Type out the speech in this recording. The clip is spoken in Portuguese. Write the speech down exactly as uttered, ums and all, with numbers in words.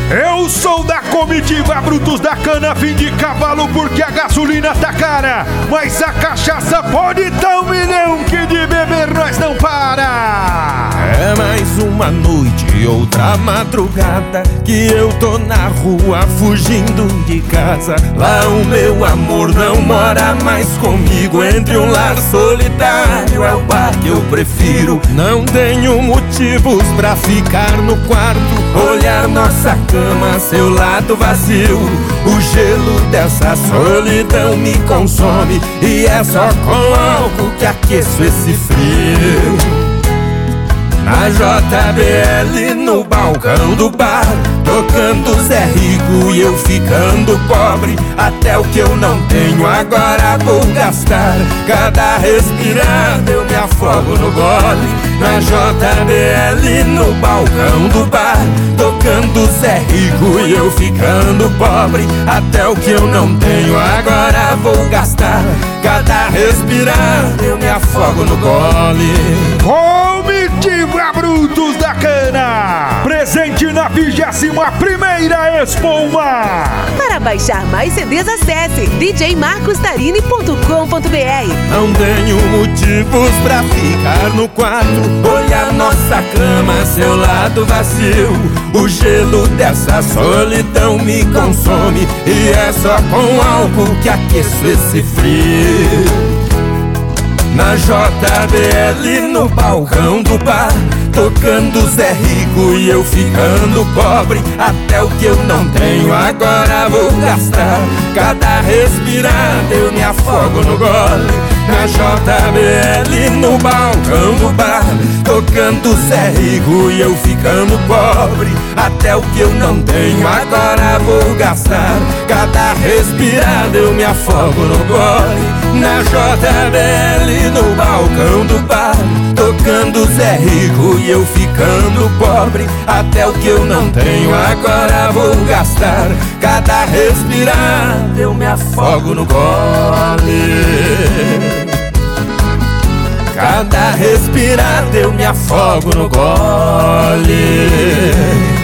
Eu sou da comitiva Brutos da Cana, fim de cavalo porque a gasolina tá cara. Mas a cachaça pode dar um milhão que de beber nós não para. É mais uma noite, outra madrugada que eu tô na rua fugindo de casa. Lá o meu amor não mora mais comigo. Entre um lar solitário é o bar que eu prefiro. Não tenho motivos pra ficar no quarto, olhar nossa cama, seu lado vazio. O gelo dessa solidão me consome e é só com álcool que aqueço esse frio. Na J B L, no balcão do bar, tocando Zé Rico e eu ficando pobre. Até o que eu não tenho agora vou gastar. Cada respirada eu me afogo no gole. Na J B L, no balcão do bar, tocando Zé Rico e eu ficando pobre. Até o que eu não tenho agora vou gastar. Cada respirada eu me afogo no gole. Comitiva Brutos da Cana, presente na vigésima primeira Expoma. Para baixar mais C Ds, acesse d j marcos tarini ponto com ponto b r. Não tenho motivos pra ficar no quarto, olhar nossa cama, seu lado vazio. O gelo dessa solidão me consome e é só com álcool que aqueço esse frio. Na J B L, no balcão do bar, tocando Zé Rico e eu ficando pobre. Até o que eu não tenho agora vou gastar. Cada respirada eu me afogo no gole. Na J B L, no balcão do bar, tocando Zé Rico e eu ficando pobre. Até o que eu não tenho agora vou gastar. Cada respirada eu me afogo no gole. Na J B L, no balcão do bar, tocando Zé Rico e eu ficando pobre. Até o que eu não tenho agora vou gastar. Cada respirada eu me afogo no gole. Cada respirada eu me afogo no gole.